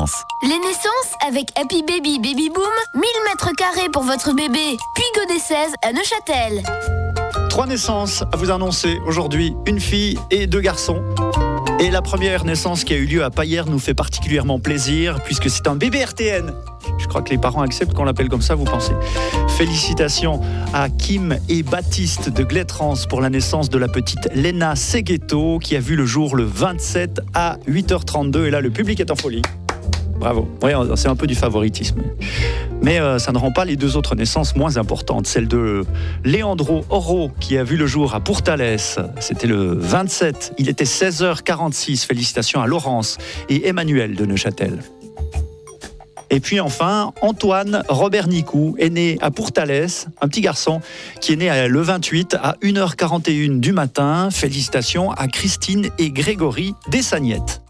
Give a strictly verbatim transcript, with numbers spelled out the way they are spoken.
naissances. Les naissances avec Happy Baby Baby Boom, mille mètres carrés pour votre bébé. Puis Godet seize à Neuchâtel. Trois naissances à vous annoncer aujourd'hui, une fille et deux garçons. Et la première naissance qui a eu lieu à Payerne nous fait particulièrement plaisir puisque c'est un bébé R T N. Je crois que les parents acceptent qu'on l'appelle comme ça, vous pensez? Félicitations à Kim et Baptiste de Glettrans pour la naissance de la petite Lena Seghetto qui a vu le jour le vingt-sept à huit heures trente-deux. Et là, le public est en folie. Bravo. Oui, c'est un peu du favoritisme. Mais euh, ça ne rend pas les deux autres naissances moins importantes. Celle de Leandro Oro, qui a vu le jour à Pourtalès. C'était le vingt-sept. Il était seize heures quarante-six. Félicitations à Laurence et Emmanuel de Neuchâtel. Et puis enfin, Antoine Robert Nicou est né à Pourtalès, un petit garçon qui est né le vingt-huit à une heure quarante et une du matin. Félicitations à Christine et Grégory Dessagnettes.